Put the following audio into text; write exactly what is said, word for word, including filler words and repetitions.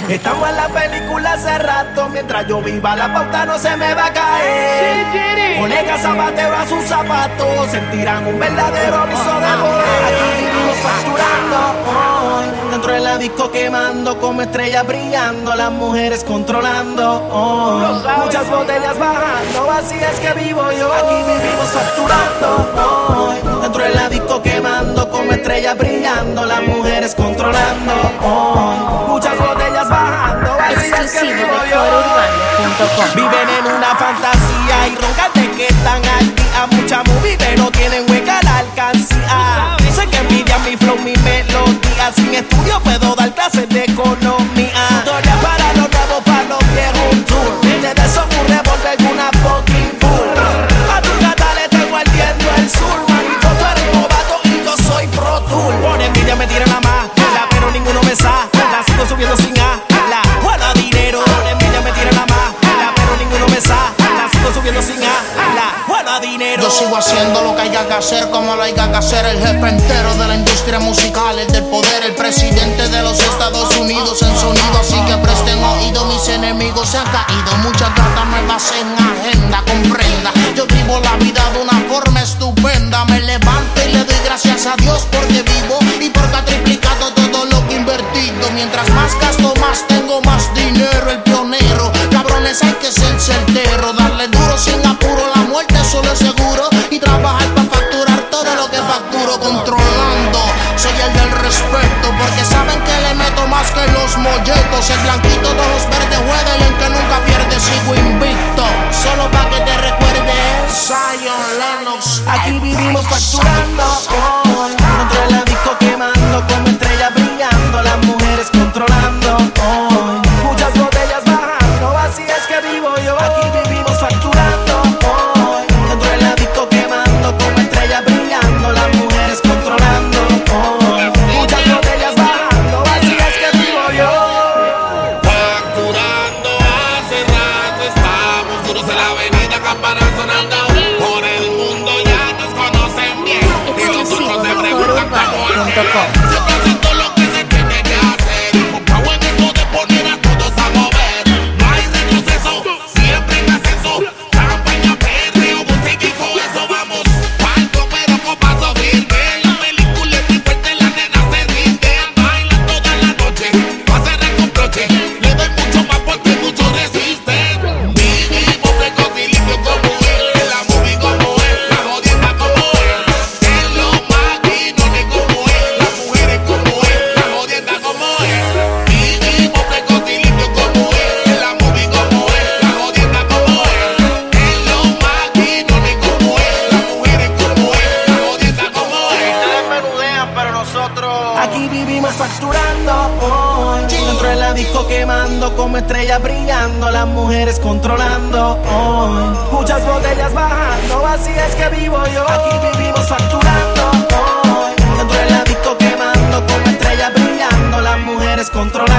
Estamos en la película hace rato. Mientras yo viva la pauta no se me va a caer. Colega zapatero a sus zapatos sentirán un verdadero aviso de poder. Aquí vivimos facturando hoy. Dentro de la disco quemando como estrellas brillando. Las mujeres controlando hoy. Muchas botellas bajando, así es que vivo yo. Aquí vivimos facturando hoy. Dentro de la disco quemando como estrellas brillando. Las mujeres controlando hoy. Muchas botellas bajando, así es que vivo yo. Viven en una fantasía y roncan de que están al día. Mucha movie pero tienen hueca la alcancía. Sé que envidian mi flow, mi melodía. Sin estudio puedo dar clases de economía. Tutorial para los nuevos, para los viejos, un tour. Desde eso ocurre volver una fucking fool. A tu gata le tengo ardiendo el sur. Manito, tú eres novato y yo soy pro tour. Por envidia me tiran la más, pero ninguno me saca. La sigo subiendo sin ala. Bueno, dinero. Por envidia me tiran la más, pero ninguno me saca. La sigo subiendo sin ala. Bueno, dinero. Yo sigo haciendo lo que haya que hacer, como lo haya que hacer. El jefe entero de la industria musical, el del poder, el presidente de los Estados Unidos en sonido. Así que presten oído, mis enemigos se han caído. Muchas gatas nuevas en agenda, comprenda. Yo vivo la vida de una forma estupenda. Me levanto y le doy gracias a Dios porque vivo y porque ha triplicado todo lo que he invertido. Mientras más gasto, más tengo más dinero. El pionero, cabrones, hay que ser certero. Darle duro sin apuro, la muerte solo es seguro. Y trabajar para facturar todo lo que facturo. Controlando, soy el del respeto, porque saben que le meto más que los molletos. El blanquito de los verdes juega y el que nunca pierde. Sigo invicto, solo pa' que te recuerdes Zion Lennox. Aquí vivimos facturando hoy. Dentro de la disco quemando como estrellas brillando. Las mujeres controlando hoy. Muchas botellas bajando, así es que vivo yo. Aquí vivimos facturando hoy. Dentro de la disco quemando como estrellas brillando. Las mujeres controlando hoy. Muchas botellas bajando, así es que vivo yo. Facturando hace rato estamos duros en la avenida, campana sonando. Por el mundo ya nos conocen bien. Y los otros se preguntan cómo es. Yo estoy haciendo lo que se tiene que hacer. Con power en esto de poner a todos a mover. No hay retroceso, siempre en ascenso. Campaña perreo, música y con eso vamos. Alto pero con paso firme. La película es muy fuerte, la nena se rinde. Bailan toda la noche, no hace reproche. Le doy mucho más porque muchos resisten. Vivimos frescos y limpios como él. La movie como él, la jodienda como él. En los maquinones como él, las mujeres como él, la jodienda como él. Vivimos frescos y limpios como él. La movie como él, la jodienda como él. En los maquinones como él, las mujeres como él, la jodienda como él. Ustedes menudean, pero nosotros Aquí vivimos facturando hoy. Dentro de la disco quemando como estrellas brillando. Las mujeres controlando hoy. Muchas botellas bajando, así es que vivo yo. Aquí vivimos facturando hoy. Dentro de la disco quemando como estrellas brillando. Las mujeres controlando.